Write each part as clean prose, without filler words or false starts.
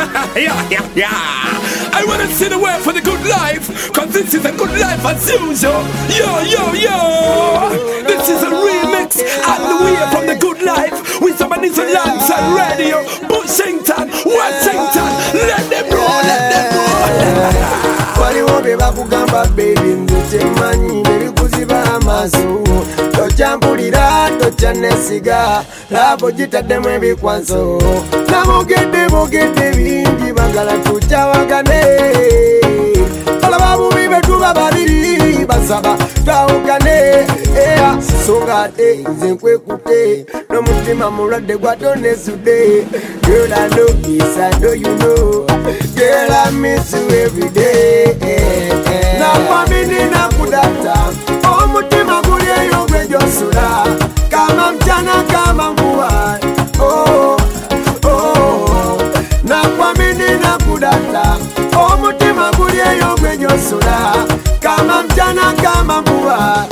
Yeah. I wanna see the way for the good life, cause this is a good life as usual. Yo. This is a remix and the way from the good life with some alongside radio. Bushington, Washington, let them roll. Waliwo bebakugamba baby nzetemanyi nebikuziba amaaso tokyambulira tokyanesiga labo gitaddemu ebikwaso namugedde bingi bagala tukyawagane olaba bubi betuba babiri basaba twawugane songa ate nze nkwekutte n'omutima mulwadde gwatonesudde. Girl, I know this, I know you know. Girl, I miss you every day. Nakwamini nakudata omutima guli eyo gwe gyosula kama mchana kama mvua. Nakwamini nakudata omutima guli eyo gwe gyosula kama mchana kama mvua.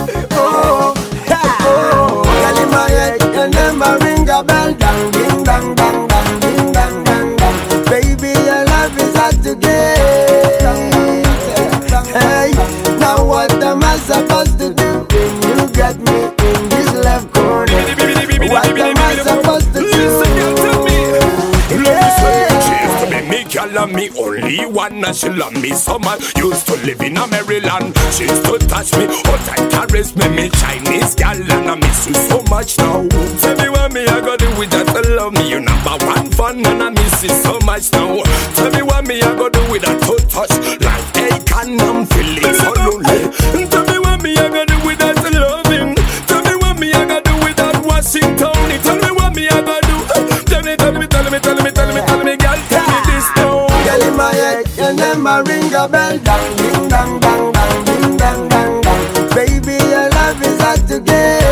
Girl in my head and then my ring a bell, dang ding dang dang dang ding dang dang dang. Baby, your love is hard to get. Hey, now what am I supposed to do when you got me in this left corner? What am I supposed to do? Listen, girl, tell me. She used to be me, girl, and me only one, and she love me so much. Used to live in a Maryland. She used to touch me, hot and caress me Chinese girl, and I miss you so much now. Tell me what me I gotta do with that to love me. You number one fun, and I miss you so much now. Tell me what me I gotta do with that to touch like Akon, I'm feeling so lonely. Tell me what me I gotta do with that to loving. Tell me what me I gotta do with that Washington. Tell me what me I gotta do. Tell me, girl, tell me this now. Girl in my head and then my ring a bell, dang ding dang dang dang ding dang dang dang. Baby, your love is hard to get.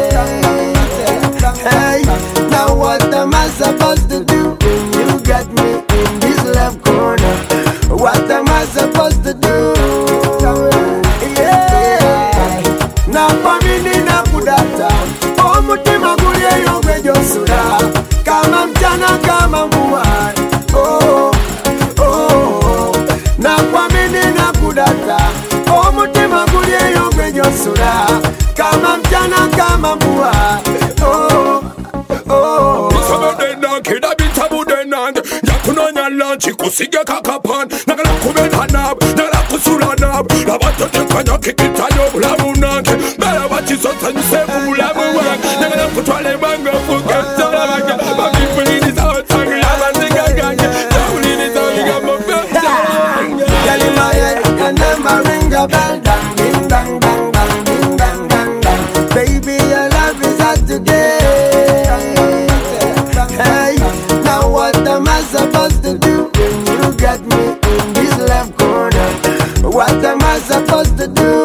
Hey, now what am I supposed to do when you got me in this left corner? What am I supposed to do? Yeah, now family na kudata omutima guli eyo gwe gyosula kama mchana kama mvua. Nakwamini nakudata omutima guli eyo gwe gyosula kama mchana kama mvua. Kida bitabudenand yakunonya lanchi kusige kakapan nagala kubetanab nagala kusulanab labato tekanya kikitayo bulamunanke bala bachiso tansefu bulamuwa nagala kutwale banga fuketala banga babifulini sawa tangi labandiga ganga tawulini sawiga mofeta. Girl in my head and then my ring a bell, dang ding dang dang dang ding dang dang dang. Baby, your love is hard to get. Hey, now what am I supposed to do when you got me in this left corner? What am I supposed to do?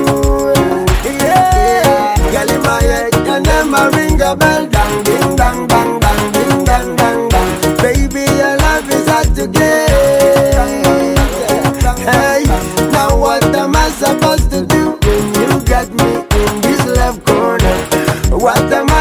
Yeah, girl in my head and then my ring a bell, dang ding dang dang dang ding dang dang dang. Baby, your love is hard to get. Hey, now what am I supposed to do when you got me in this left corner? What am I